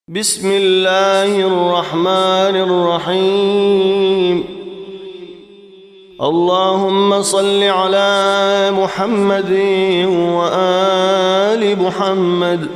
بسم الله الرحمن الرحيم. اللهم صل على محمد وآل محمد.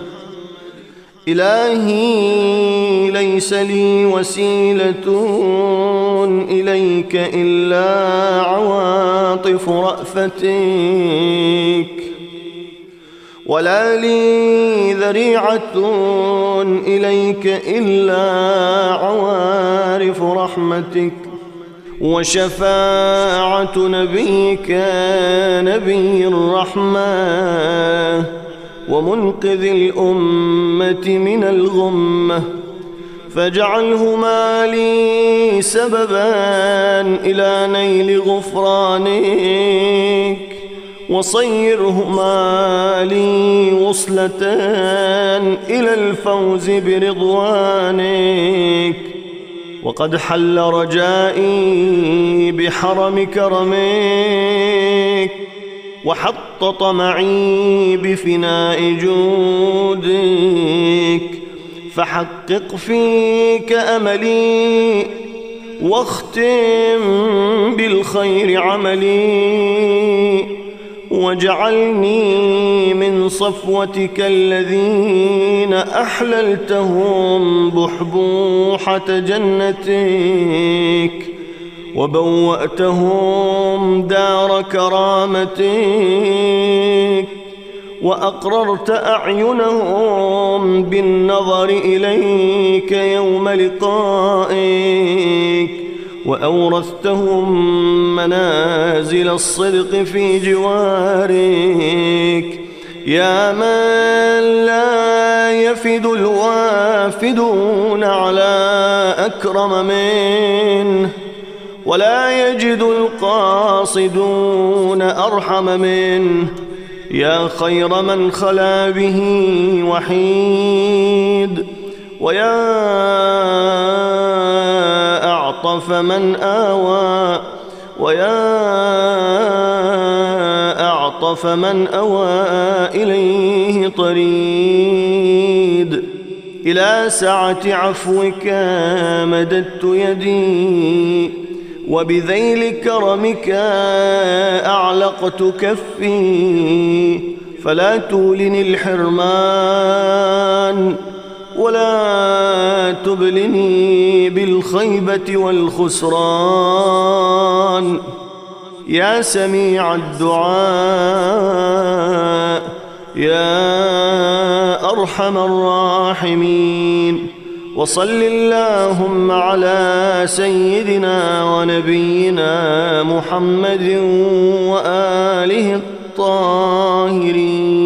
إلهي ليس لي وسيلة إليك إلا عواطف رأفتك، ولا لي ذريعة إليك إلا عوارف رحمتك، وشفاعة نبيك نبي الرحمة ومنقذ الأمة من الغمة، فاجعلهما لي سببا إلى نيل غفرانك، وصيرهما لي وصلة إلى الفوز برضوانك. وقد حل رجائي بحرم كرمك، وحط طمعي بفناء جودك، فحقق فيك أملي واختم بالخير عملي، واجعلني من صفوتك الذين أحللتهم بحبوحة جنتك، وبوأتهم دار كرامتك، وأقررت أعينهم بالنظر إليك يوم لقائك، وأورثتهم منازل الصدق في جوارك. يا من لا يفد الوافدون على أكرم منه، ولا يجد القاصدون أرحم منه، يا خير من خلا به وحيد، ويا أعطف من آوى، إليه طريد. إلى سعة عفوك مددت يدي، وبذيل كرمك أعلقت كفي، فلا تولني الحرمان، ولا تبلني بالخيبة والخسران. يا سميع الدعاء، يا أرحم الراحمين، وصل اللهم على سيدنا ونبينا محمد وآله الطاهرين.